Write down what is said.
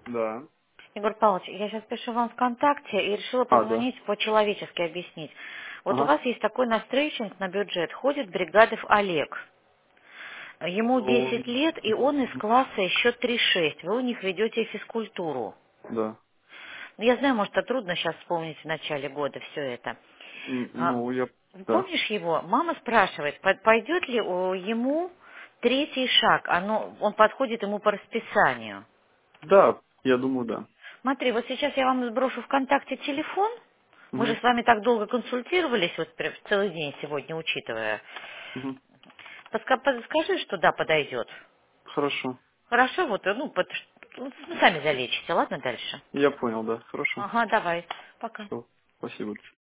Да. Егор Павлович, я сейчас пишу вам ВКонтакте и решила А, да. позвонить по-человечески объяснить. Вот у Ага. вас есть такой настройщик на бюджет, ходит Бригадов Олег. Ему Ну, 10 лет, и он из класса еще 3-6. Вы у них ведете физкультуру. да. Ну, я знаю, может, это трудно сейчас вспомнить в начале года все это. А, Ну, я... Да. помнишь его? Мама спрашивает, пойдет ли ему третий шаг? Он подходит ему по расписанию. Да, я думаю, да. Смотри, вот сейчас я вам сброшу ВКонтакте телефон. Мы же Угу. с вами так долго консультировались, вот прям целый день сегодня учитывая. Угу. Подскажи, что да, подойдет. Хорошо. Хорошо, вот, ну, сами залечите, ладно, дальше? Я понял, да. Хорошо. Ага, давай, пока. Все. Спасибо.